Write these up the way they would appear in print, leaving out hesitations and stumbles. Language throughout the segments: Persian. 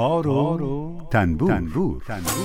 تار و تنبور.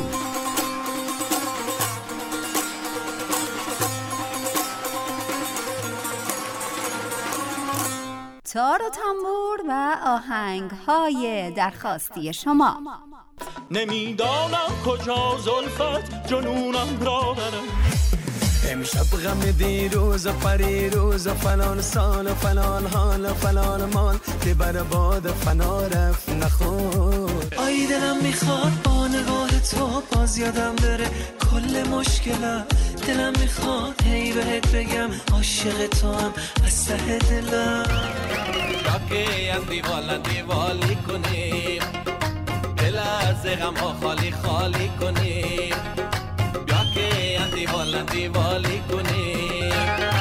تار و تنبور و آهنگ‌های درخواستی شما. نمیدانم کجا زلفت جنونم را برم، امشب غم دیروز و پریروز و فلان سال و فلان حال و فلان مال که بر باد فنا رفت نخور. آی دلم میخواد با نگاه تو باز یادم بره کل مشکلم، دلم میخواد هی بهت بگم عاشق تو هم از ته دلم. راکه از دیوالی کنیم، دل از غم ها خالی خالی کنیم، بیا که از دیوالی کنیم.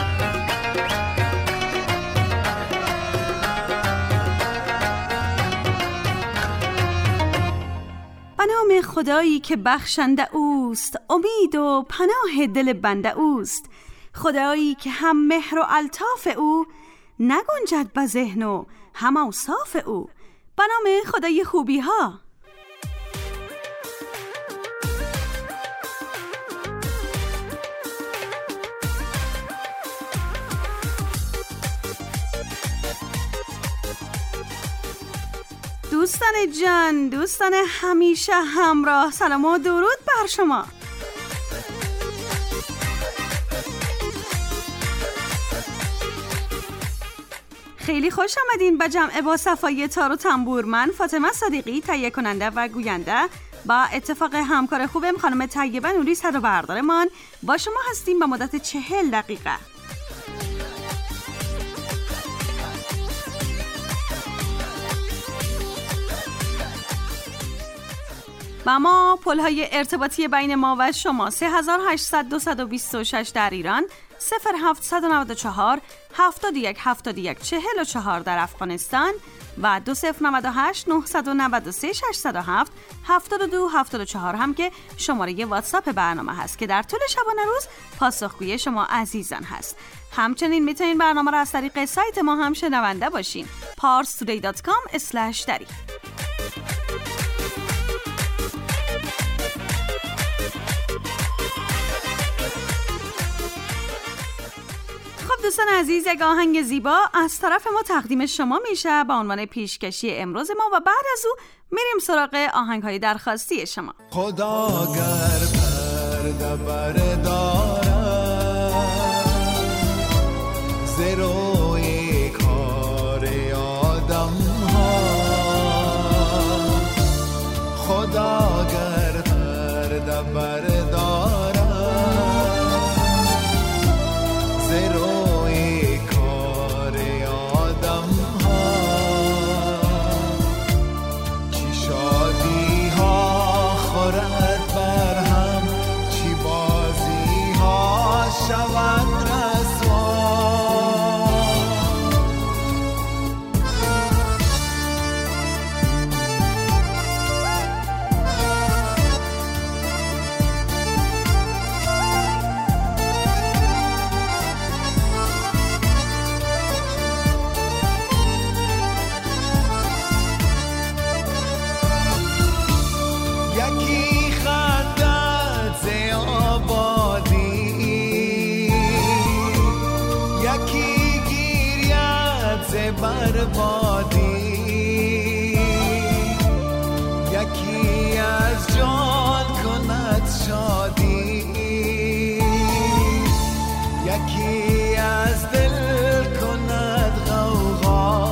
به نام خدایی که بخشنده اوست، امید و پناه دل بنده اوست. خدایی که هم مهر و الطاف او، نگنجد به ذهن و هم اوصاف او. به نام خدای خوبی ها. دوستان جان، دوستان همیشه همراه، سلام و درود بر شما. خیلی خوش آمدین به جمع با صفای تار و تنبور. من فاطمه صدیقی، تهیه کننده و گوینده، با اتفاق همکار خوبم خانم طیبه نوری صدا بردارمان با شما هستیم به مدت 40 دقیقه. و ما پل‌های ارتباطی بین ما و شما 3800-226 در ایران، 0794 71 71 44 در افغانستان و 2098 993 607 72 74 هم که شماره واتساپ برنامه هست که در طول شبانه روز پاسخگوی شما عزیزان هست. همچنین میتونین برنامه را از طریق سایت ما هم شنونده باشین، parstoday.com/dari. دوستان عزیز، یک آهنگ زیبا از طرف ما تقدیم شما میشه با عنوان پیشکشی امروز ما و بعد از او میریم سراغ آهنگ‌های درخواستی شما. خدا گر پرده بردارد ز روی کار آدم ها، خدا گر پرده بردارد ز روی کار آدم ها، چی شادی ها خورد بر هم، چی بازی ها شود رسوا. یکی خندد ز آبادی، یکی گیرید ز بربادی، یکی از جان کند شادی، یکی از دل کند غوغا.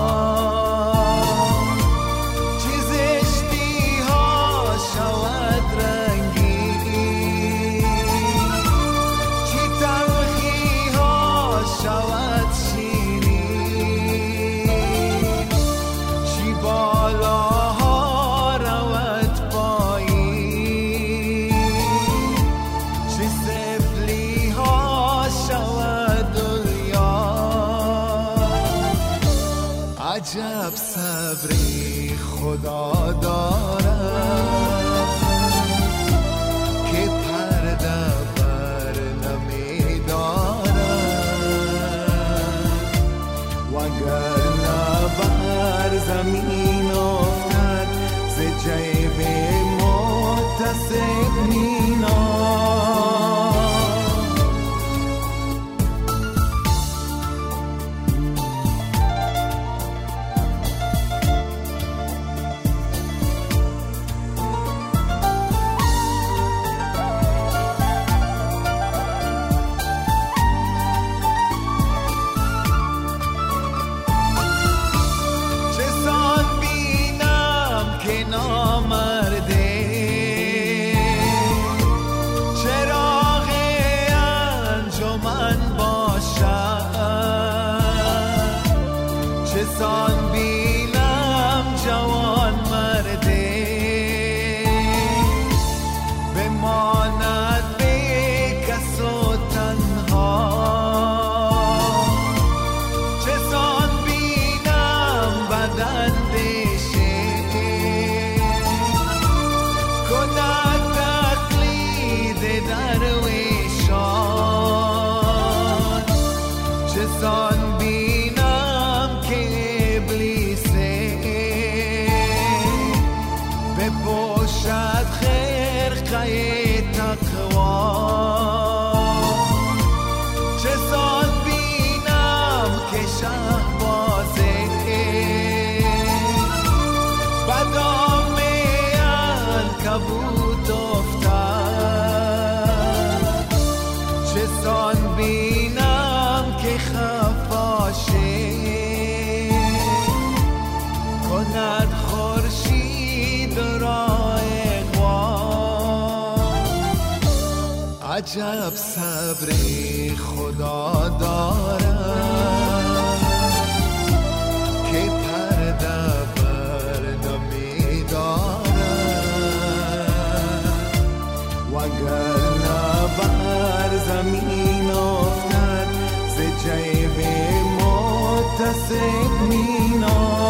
عجب صبری خدا دارد که پرده بر نمی‌دارد، وگر نه بر زمین افتد ز جای منتصب مینا. عجب صبری خدا دارد که پرده بر نمیدارد، وگرنه بر زمین افتد ز جیب متصب مینا.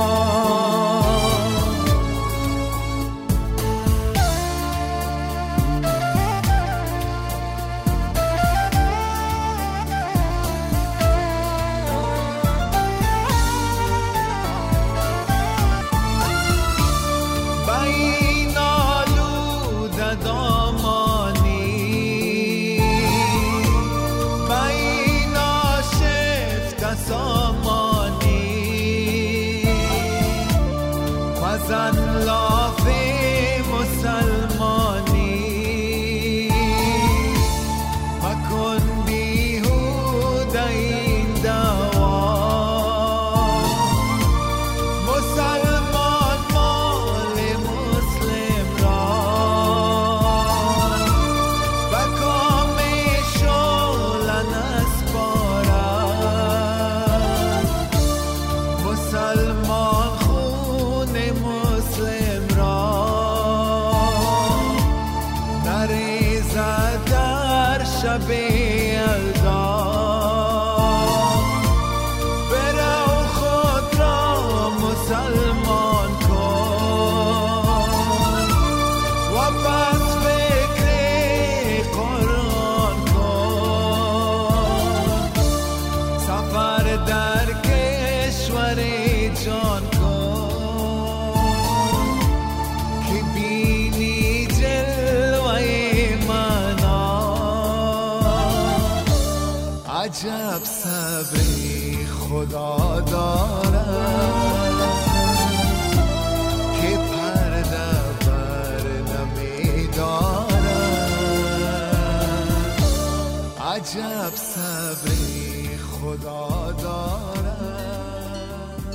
عجب صبری خدا دارد که پرده بر نمیدارد، عجب صبری خدا دارد.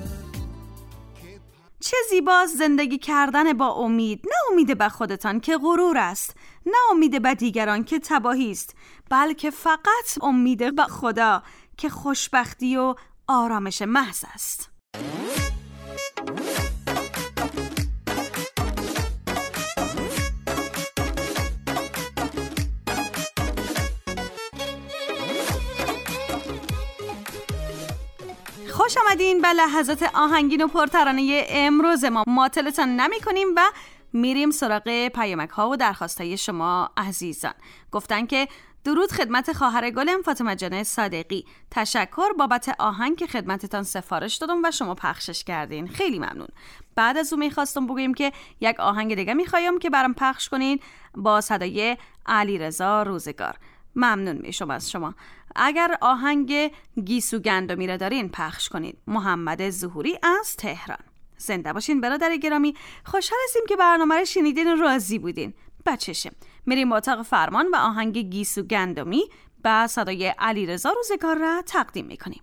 چه زیباست زندگی کردن با امید، نه امید به خودتان که غرور است، نه امید به دیگران که تباهی است، بلکه فقط امید به خدا که خوشبختی و آرامش محض است. خوش آمدین به لحظات آهنگین و پرترانه امروز ما. معطلتان نمی کنیم و میریم سراغ پیامک ها و درخواست های شما عزیزان. گفتن که درود خدمت خواهر گلم فاطمه جان صادقی. تشکر بابت آهنگ که خدمتتان سفارش دادم و شما پخشش کردین. خیلی ممنون. بعد از اون میخواستم بگیم که یک آهنگ دیگه میخوایم که برام پخش کنین با صدای علیرضا روزگار. ممنون میشم از شما. اگر آهنگ گیسو گندمی را دارین پخش کنید. محمد ظهوری از تهران. زنده باشین برادر گرامی. خوشحال هستیم که برنامه رو شنیدین و راضی بودین. بچشه میریم اتاق فرمان و آهنگ گیسو گندمی با صدای علیرضا روزگار را تقدیم میکنیم.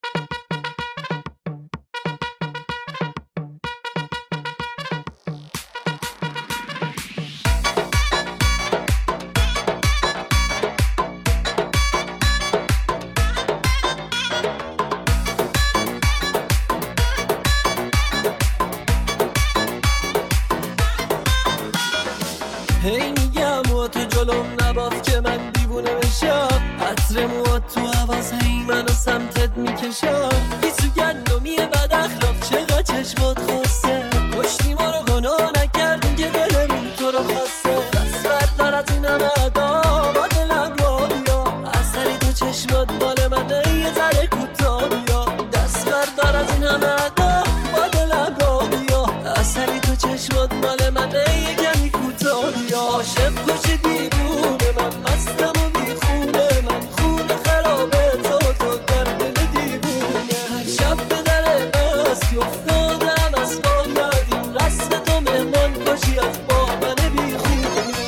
هی میگم و تو جلوم نباف که من دیوونه بشم، عطر موات تو حواس هی منو سمتت میکشم. گیسو گندمیه بد اخلاق چقدر چشمات خواسته، کشتی ما رو گناه نکردیم که دلمون تو رو خواسته. دست بردار از این همه ادا با دلم را بیا، اثری تو چشمات مال منه یه ذره کوتاه بیا. دست بردار از این همه ادا با دلم را بیا، اثری تو چشمات مال منه یه کمی کوتاه بیا. عاشق کشی دیوونه من مستم و بیخونه، من خونه خرابه تو در دل دیوونه. هر شب به در مستی افتادم از ما یادیم، رسم تو مهمان باشی از با من بیخونه.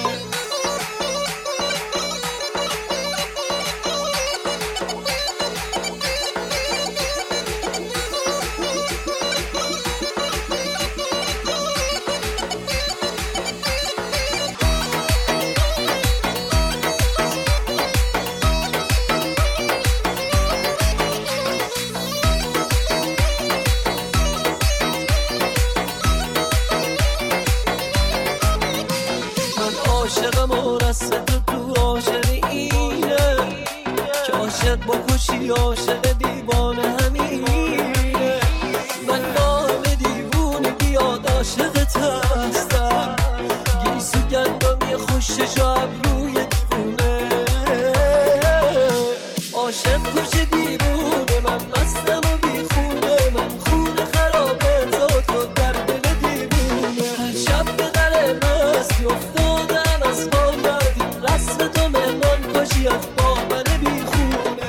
عاشقم و رسم تو عاشق اینه که عاشق بکشی عاشق دیوانه همینه. من نام دیوونه بیاد عاشقت هستم، گیسو گندمی خوشش و ابروی دیوونه. عاشق کشی دیوونه من مستم و بیخونه، من خونه خرابه تو در دل دیوونه. هر شب به در مستی افتادم از ما یادیم، رسم تو مهمان کشی از با من بیخونه.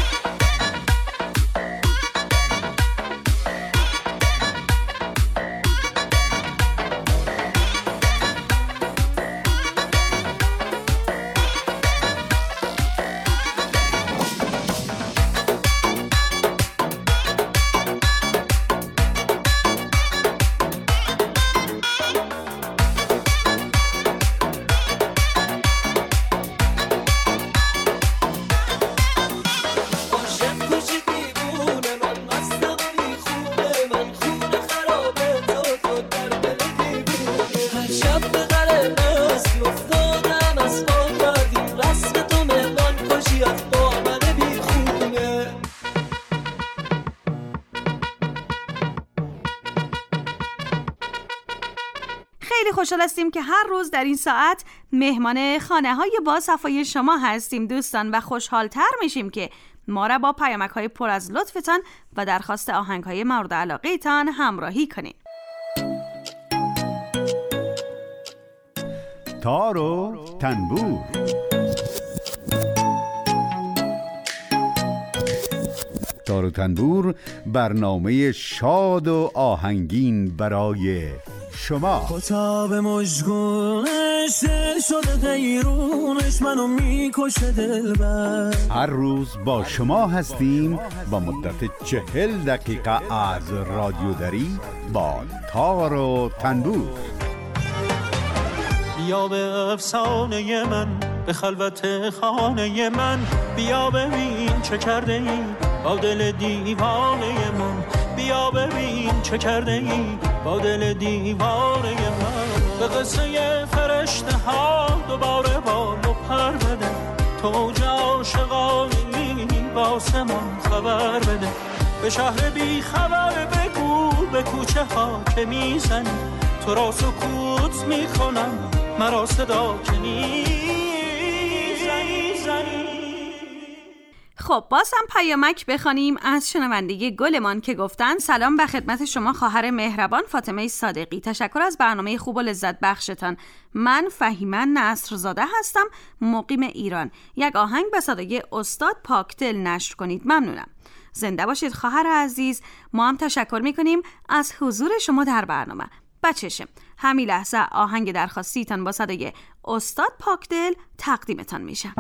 خیلی خوشحال هستیم که هر روز در این ساعت مهمان خانه‌های با صفای شما هستیم دوستان و خوشحال‌تر میشیم که ما را با پیامک‌های پر از لطفتان و درخواست آهنگ‌های مورد علاقه‌تان همراهی کنید. تار و تنبور. تار و تنبور برنامه شاد و آهنگین برای شما. خطاب مشگونش دل شده دیرونش منو میکشه دلبر. هر روز با شما هستیم با مدت 40 دقیقه از رادیو دری با تار و تنبور. بیا به افسانه من، به خلوت خانه من، بیا ببین چه کرده ای با دل دیوانه من، بیا ببین چه کرده ای با دل دیوانه من. به قصه فرشته ها دوباره بال و پر بده، تو اوج عاشقانی واسه من خبر بده. به شهر بی خبر بگو به کوچه ها که میزنی، تو را سکوت میکنم مرا صدا که میزنی. خب باز هم پیامک بخوانیم از شنونده گلمان که گفتن سلام به خدمت شما خواهر مهربان فاطمه صادقی. تشکر از برنامه خوب و لذت بخشتان. من فهیمه نصرزاده هستم، مقیم ایران. یک آهنگ به صدای استاد پاکدل نشر کنید. ممنونم. زنده باشید خواهر عزیز. ما هم تشکر میکنیم از حضور شما در برنامه. بچشم همین لحظه آهنگ درخواستیتان با صدای استاد پاکدل تقدیمتان میشم.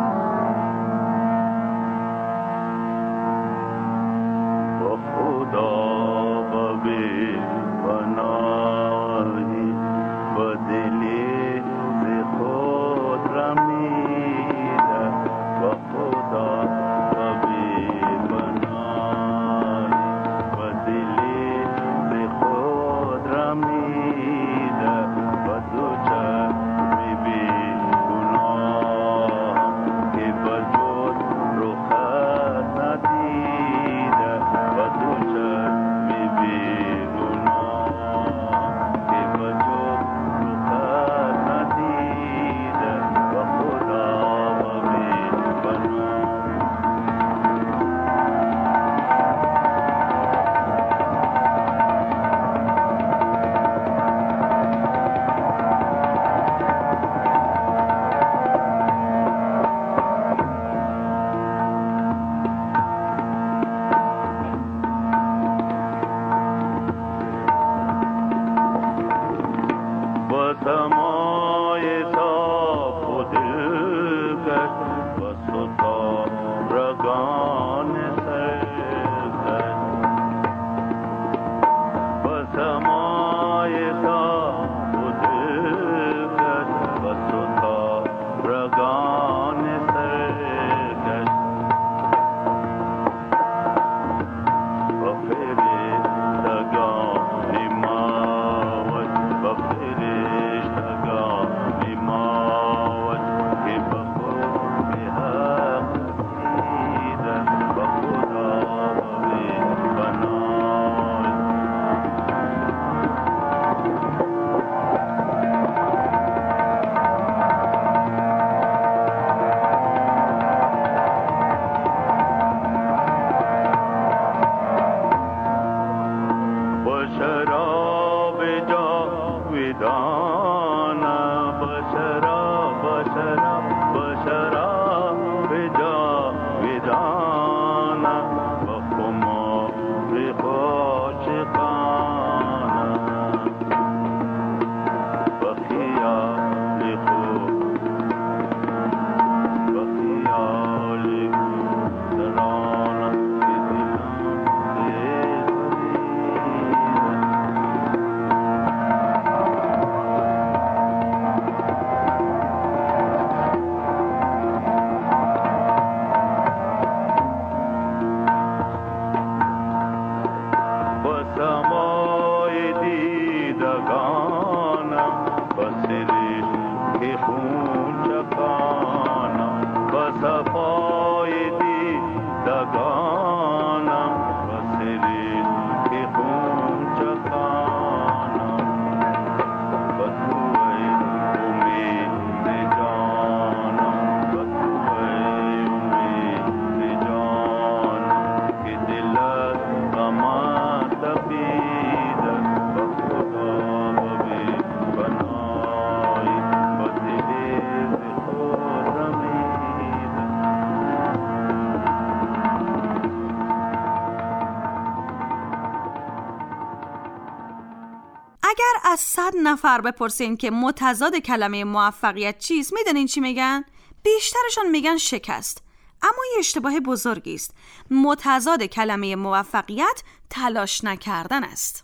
اگر از 100 نفر بپرسین که متضاد کلمه موفقیت چیست، میدونین چی میگن؟ بیشترشون میگن شکست. اما یه اشتباه بزرگی است. متضاد کلمه موفقیت تلاش نکردن است.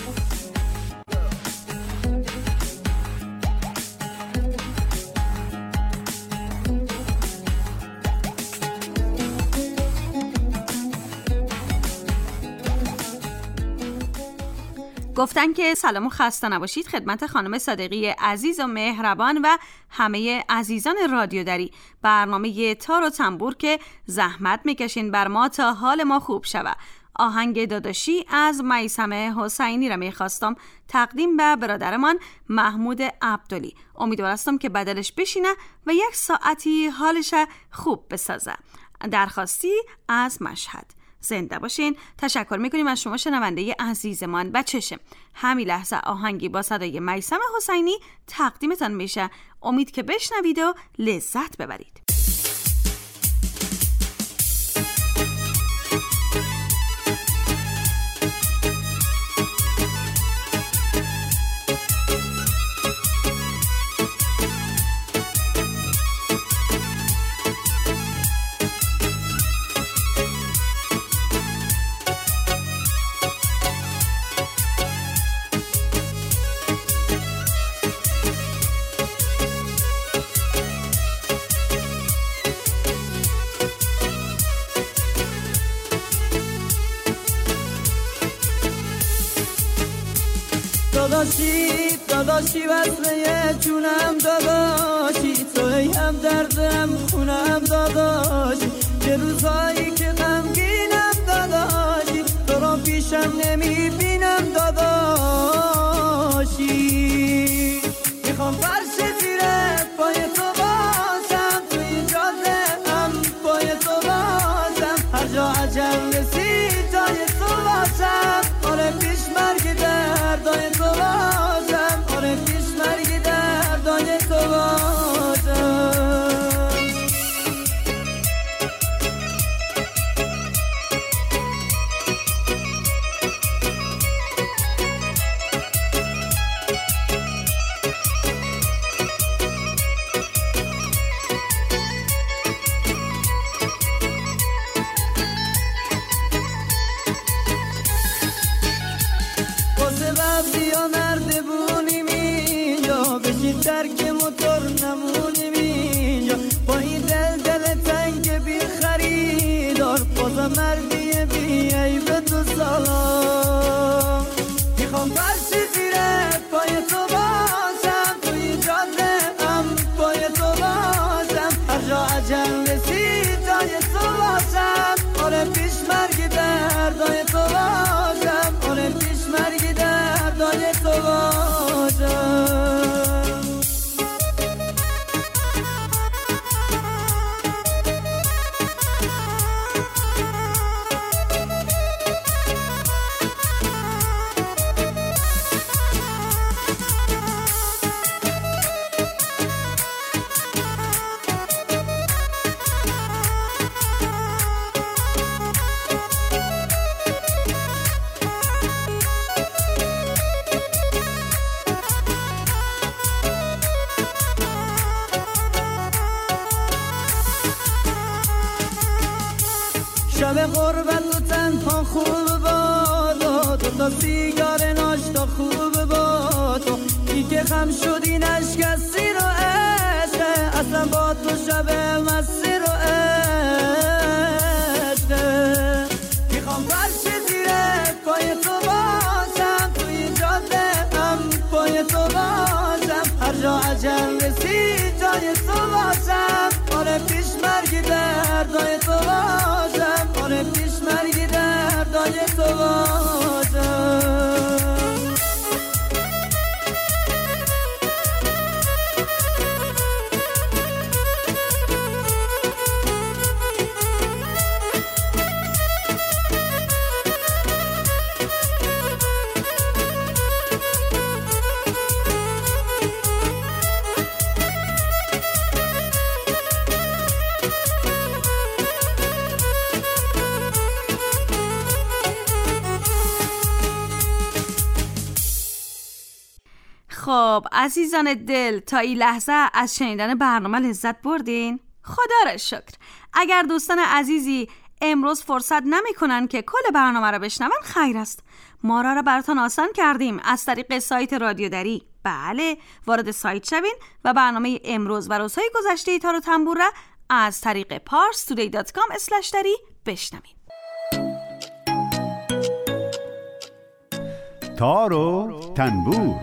گفتن که سلام و خسته نباشید خدمت خانم صادقی عزیز و مهربان و همه عزیزان رادیو دری. برنامه تار و تنبور که زحمت میکشین بر ما تا حال ما خوب شود. آهنگ داداشی از میثمه حسینی را میخواستم تقدیم به برادرمان محمود عبدلی. امیدوارم که بدلش بشینه و یک ساعتی حالش خوب بسازه. درخواستی از مشهد. زنده باشین. تشکر میکنیم از شما شنونده عزیزمان و چشم. همین لحظه آهنگی با صدای میثم حسینی تقدیمتان میشه. امید که بشنوید و لذت ببرید. داداشی وصله جونم داداشی، توی هم دردم خونم داداشی، چه روزایی که غمگینم داداشی، تو را پیشم نمیبینم داداشی. میخوام فرش زیر پای تو باشم، توی جاده هم پای تو باشم، هر جا عجل رسید جای تو باشم، آره پیش مرگ دردای تو باشم، آره پیش مرگ دردای تو باشم. درک موتور نمونیم اینجا، با این دل تنگ بی خریدار، بازم مردی بی عیب تو سلام. میخوام فرشی زیر پای تو باشم، توی جاده هم پای تو باشم، هر جا عجل رسید جای تو باشم، آره پیش مرگ دردای تو باشم، آره پیش مرگ دردای تو باشم. شب غربت و تنها خوب بادا، تو تا سیگار ناشتا خوب بادا، ای که خم شدی نشکستی رو عشقه، اصلا با تو شب مستی رو عشقه. میخوام فرش زیر پای تو باشم، توی جاده هم پای تو باشم، هر جا عجل رسید جای تو باشم، آره پیش مرگ دردای تو باشم، آره پیش مرگ دردای تو باشم. خب عزیزان دل، تا این لحظه از شنیدن برنامه لذت بردین؟ خدا را شکر. اگر دوستان عزیزی امروز فرصت نمی کنن که کل برنامه را بشنون، خیر است. ما را براتون آسان کردیم از طریق سایت رادیو دری. بله، وارد سایت شوین و برنامه امروز و روزهای گذشته تار و تنبور را از طریق parstoday.com/dari بشنوین. تار و تنبور.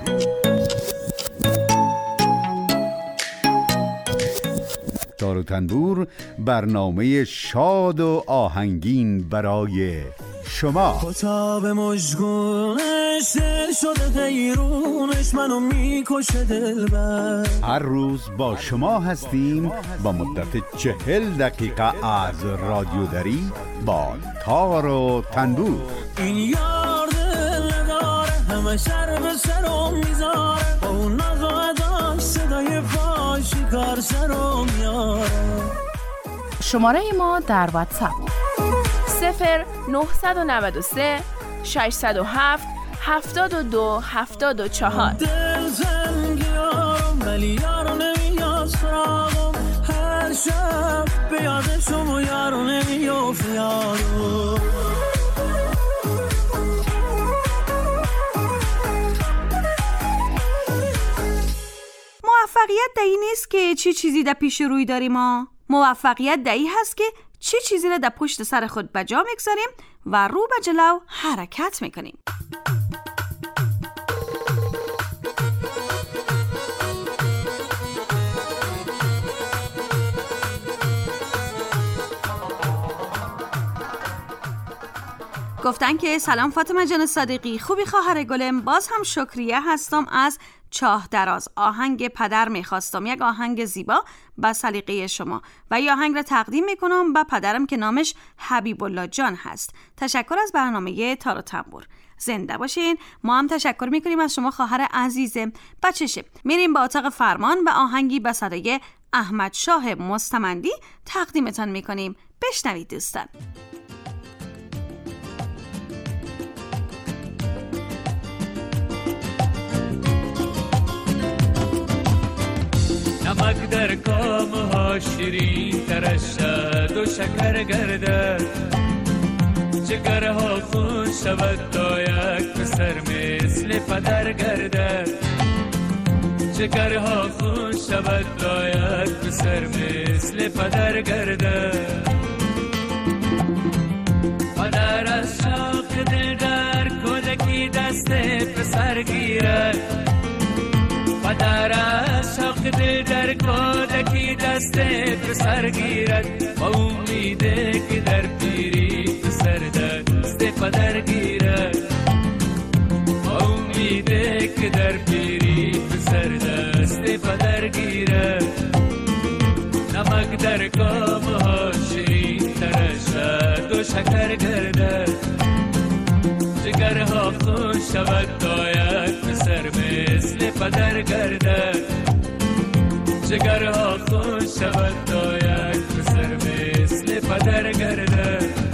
تار و تنبور برنامه شاد و آهنگین برای شما. کتاب مشگونش دل شده غیرونش منو میکشه دلبر. هر روز با شما هستیم با مدت 40 دقیقه از رادیوداری با تار و تنبور. این یار دل نداره همه سر به سرم میذاره، با اون نقاداش صدای فاشی کار سرم میاره. شماره ما در واتساپ 0993 607 72 74. دل زنگیارم ولی یارو نمیاد سراغم، هر شب به یادشم و یارو نمیافت یارو. موفقیت دایی نیست که چی چیزی در پیش روی داریم ما. موفقیت دایی هست که چی چیزی را در پشت سر خود بجا میگذاریم و رو به جلو حرکت میکنیم. گفتن که سلام فاطمه جان صادقی، خوبی خواهر گلم؟ باز هم شکریه هستم از چاه دراز. آهنگ پدر میخواستم، یک آهنگ زیبا با سلیقه شما و این آهنگ را تقدیم میکنم به پدرم که نامش حبیب الله جان هست. تشکر از برنامه تار و تنبور. زنده باشین. ما هم تشکر میکنیم از شما خواهر عزیزم. بچشه میریم با اتاق فرمان و آهنگی به صدای احمد شاه مستمندی تقدیمتان میکنیم. بشنوید دوستان. نمک در کام ها شیرین ترشد و شکر گردد، جگرها خون شود تا یک پسر مثل پدر گردد، جگرها خون شود تا یک پسر مثل پدر گردد. پدر از شاق دل در کودکی دست پسر گیرد، پدر از شاق دل در کودکی دست پسر گیرد، با امیده که در پیری پسر دست پدر گیرد، با امیده که در پیری پسر دست پدر گیرد. نمک در کام ها شیرین ترشد و شکر گردد، جگرها خون شود تا یک پسر مثل پدر گردد، جگرها خون شود تا یک پسر مثل پدر گردد.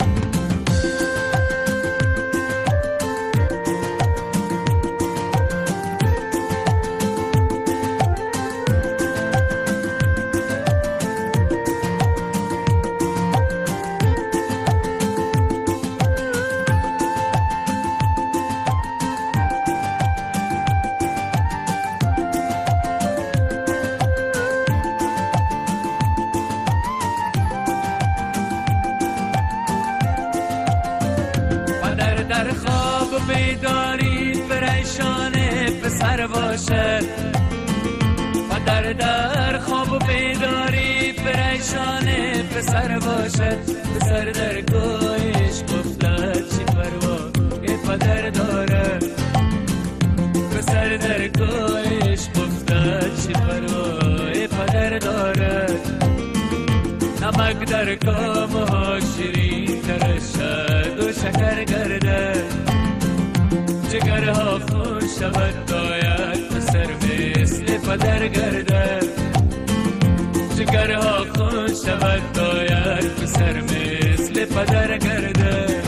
در خواب بیداری پریشان پسر باشد، پدر در خواب بیداری پریشان پسر باشد، پسر در گویش گفتد چی پروا پدر دارد، پسر در گویش گفتد چی پروا پدر دارد. نمک در کام ها شیرین ترشد و شکر گردد، جگرها خون شود تا یک پسر مثل پدر گردد، جگرها خون شود تا یک پسر مثل پدر گردد.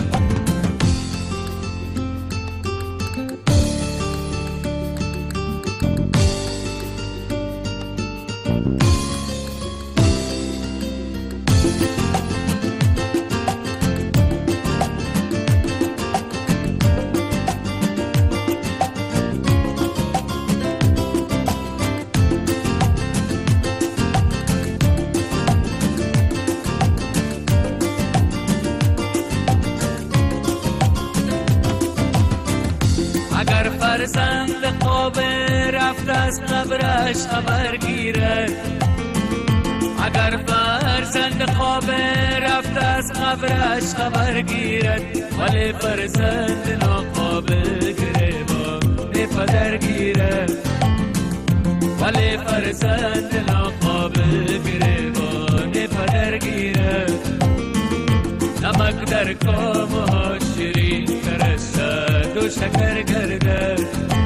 فرزند خواب رفت از قبرش خبر گیرد، اگر فرزند خواب رفته از قبرش خبر گیرد، ولی فرزند ناقابل گریبان پدر گیرد، ولی فرزند ناقابل گریبان پدر گیرد. نمک در کامها شیرین ترشد و شکر گردد،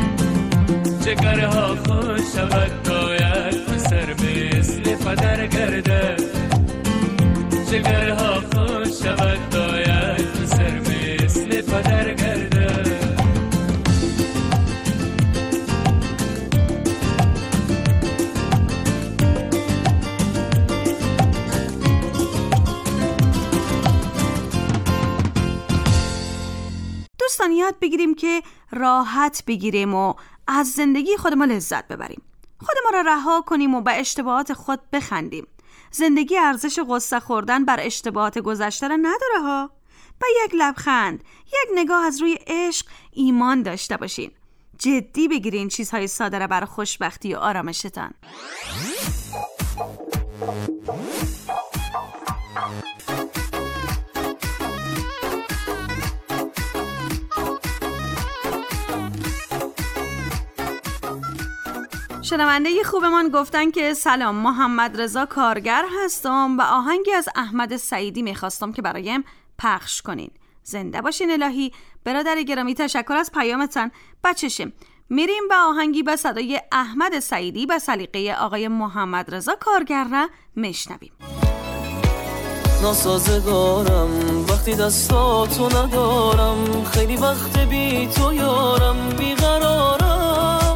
جگرها خوش شود تا یک پسر مثل پدر گردد، جگرها خوش شود تا یک پسر مثل پدر گردد. دوستان یاد بگیریم که راحت بگیریم و از زندگی خودمون لذت ببریم. خودمون را رها کنیم و به اشتباهات خود بخندیم. زندگی ارزش غصه خوردن بر اشتباهات گذشته را نداره ها. با یک لبخند، یک نگاه از روی عشق ایمان داشته باشین. جدی بگیرین چیزهای ساده را برای خوشبختی و آرامشتان. شنونده خوبمان گفتن که سلام، محمد رضا کارگر هستم و آهنگی از احمد سعیدی میخواستم که برایم پخش کنین. زنده باشین الهی. برادر گرامی تشکر از پیامتان. بچشم میریم به آهنگی به صدای احمد سعیدی به سلیقه آقای محمد رضا کارگر را میشنویم. ناسازگارم وقتی دستاتو ندارم، خیلی وقت بی تو یارم، بیقرارم.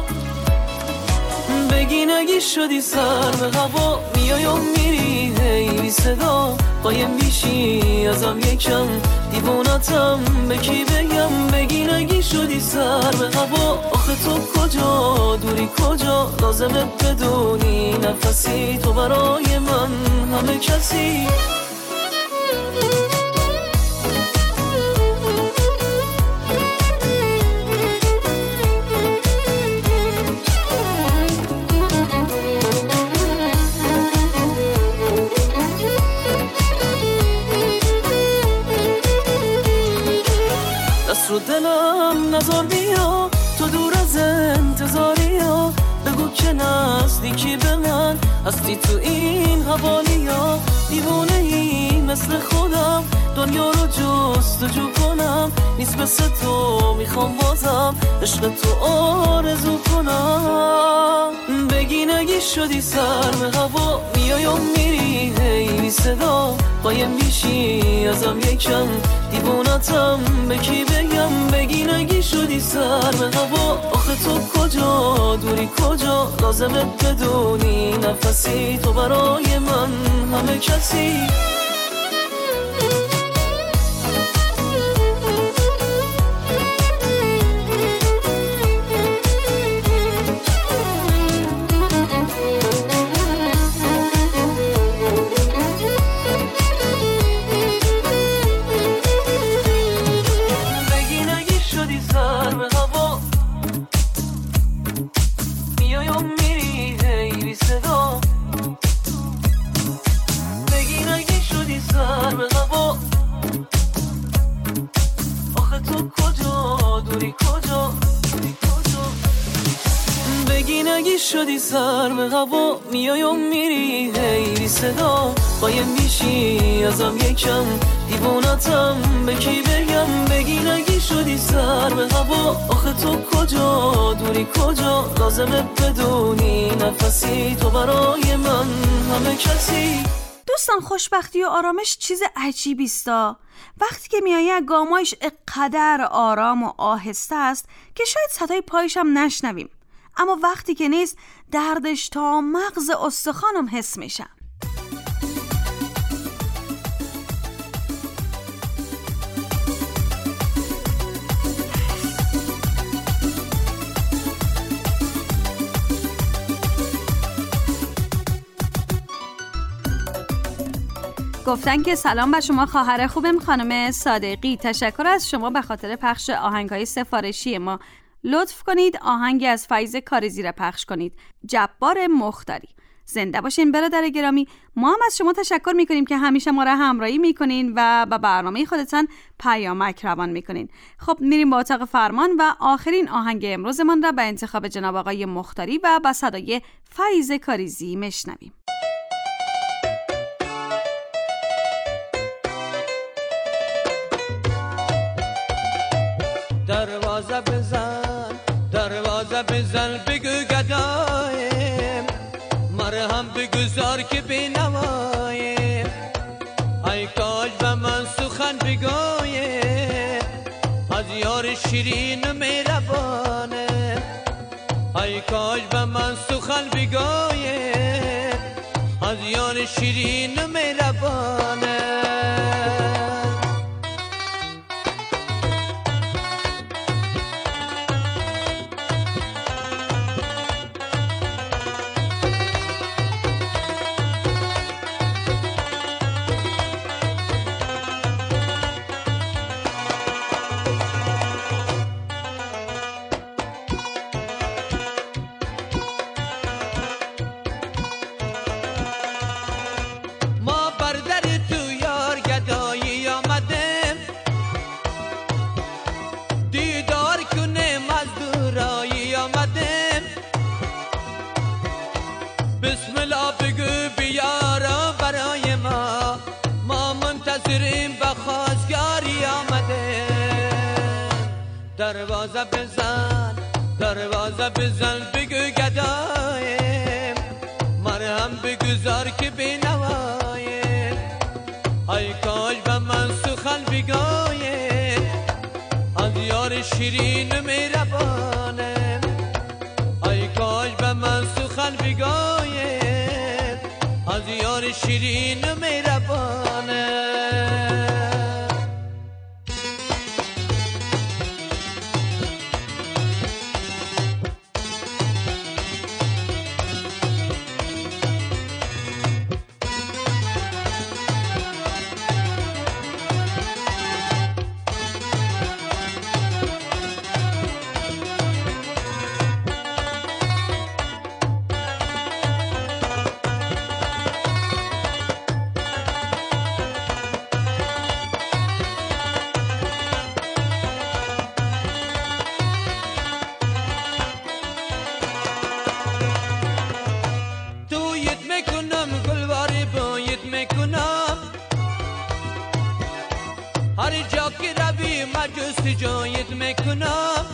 بگی نگی شدی سر به هوا، میای و میری هی بی صدا، قایم میشی ازم یکم، دیوانتم به کی بگم. بگی نگی شدی سر به هوا، آخه تو کجا دوری کجا، لازمه بدونی نفسی تو برای من همه کسی. رو دلم نزار بیا، تو دور از انتظاری ها، بگو که نزدیکی به من هستی تو این حوالی ها. دیوانه ای مثل خودم دنیا رو جستجو کنم، نیست مثل تو میخوام بازم عشق تو آرزو کنم. بگی نگی شدی سر به هوا، میای و میری هی بی صدا، قایم میشی ازم یکم، دیوانتم به کی بگم. بگی نگی شدی سر به هوا، آخه تو کجا دوری کجا، لازمه بدونی نفسی تو برای من همه کسی. شدی سر به هوا، میای و میری هی بی صدا، قایم میشی ازم یکم، دیوانتم به کی بگم. بگی نگی شدی سر به هوا، آخه تو کجا دوری کجا، لازمه بدونی نفسی تو برای من همه کسی. دوستان خوشبختی و آرامش چیز عجیبی است. وقتی که میایه گامایش اقدر آرام و آهسته است که شاید صدای پایش هم نشنویم، اما وقتی که نیست دردش تا مغز استخوانم حس میشه. گفتن که سلام به شما خواهر خوبم خانم صادقی، تشکر از شما به خاطر پخش آهنگ‌های سفارشی ما. لطف کنید آهنگی از فایز کارزی را پخش کنید. جبار مختاری. زنده باشین برادر گرامی. ما هم از شما تشکر میکنیم که همیشه ما را همراهی میکنین و به برنامه خودتان پیامک روان میکنین. خب میریم با اتاق فرمان و آخرین آهنگ امروزمان را به انتخاب جناب آقای مختاری و با صدای فایز کاریزی مشنویم. دروازه بزن، دروازه بزن، بگو گدایم، مرهم بگذار که بینوایم، ای کاش به من سخن بگویم، از یار شیرین و مهربانه، ای کاش به من سخن بگویم، از یار شیرین و مهربانه. دروازه بزن، دروازه بزن، بگو گدایم، مرهم بگذار که بینوایم، ای کاش به من سخن بگویم، از یار شیرین و مهربانه، ای کاش به من سخن بگویم، از یار شیرین و مهربانه. جایت میکنم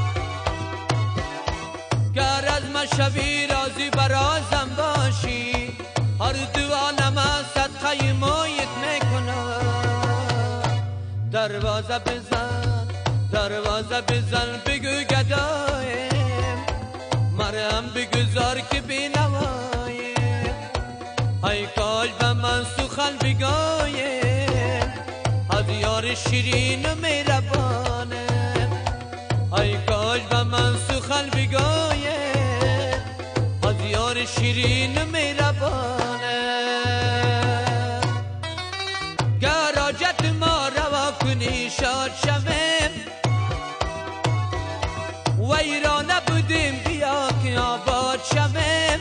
گر از من شبی رازی برازم باشی، هر دو عالم صدقه مویت میکنم. دروازه بزن، دروازه بزن، بگو گدایم، مرهم بگذار که بینوایم، ای کاش به من سخن بگویم، از یار شیرین و مهربانه، ای کاش به من سخن بگویم، از یار شیرین و مهربانه. گر حاجت ما روا کنی شاد شویم، ویرانه بودیم بیا که آباد شویم،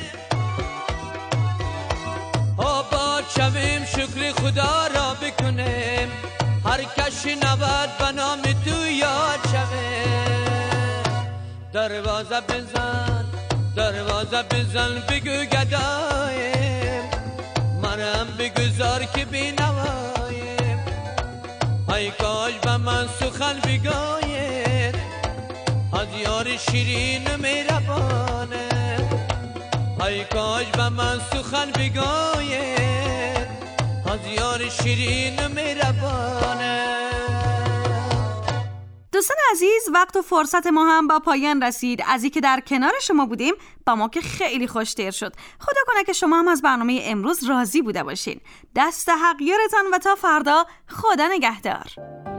آباد شویم شکر خدا را بکنیم، هر کشی نبود به نام تو یاد شویم. دروازه بزن، دروازه بزن، بگو گدایم، مرهم بگذار که بینوایم، ای کاش به من سخن بگویم، از یار شیرین و مهربانه، ای کاش به من سخن بگویم، از یار شیرین و مهربانه. دوستان عزیز، وقت و فرصت ما هم با پایان رسید. از اینکه در کنار شما بودیم با ما که خیلی خوش‌تر شد. خدا کنه که شما هم از برنامه امروز راضی بوده باشین. دست حق یارتان و تا فردا، خدا نگهدار.